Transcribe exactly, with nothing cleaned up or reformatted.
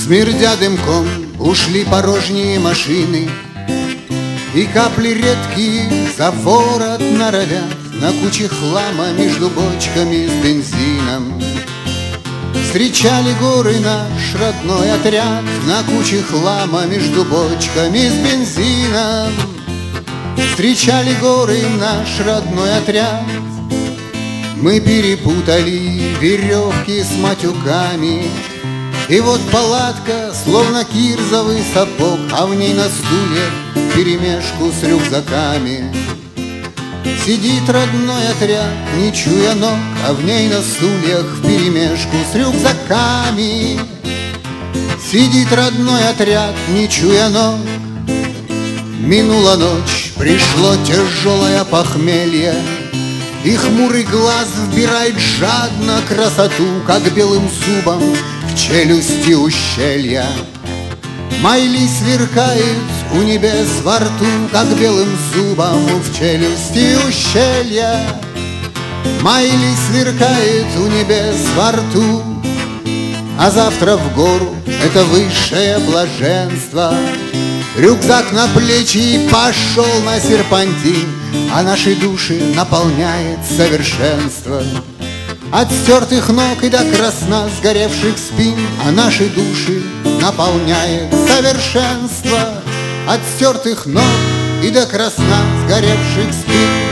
Смердя дымком, ушли порожние машины, и капли редкие за ворот норовят на куче хлама между бочками с бензином. Встречали горы наш родной отряд на куче хлама между бочками с бензином. Встречали горы наш родной отряд. Мы перепутали веревки с матюками, и вот палатка, словно кирзовый сапог, а в ней на стуле вперемешку с рюкзаками. Сидит родной отряд, не чуя ног, а в ней на стульях вперемешку с рюкзаками. Сидит родной отряд, не чуя ног. Минула ночь, пришло тяжелое похмелье, и хмурый глаз вбирает жадно красоту, как белым зубом в челюсти ущелья. Майли сверкает у небес во рту, как белым зубом в челюсти ущелья. Майли сверкает у небес во рту, а завтра в гору — это высшее блаженство. Рюкзак на плечи и пошел на серпантин, а наши души наполняет совершенство. От стертых ног и до красна сгоревших спин, а наши души наполняет совершенство. От стертых ног и до красна сгоревших спин.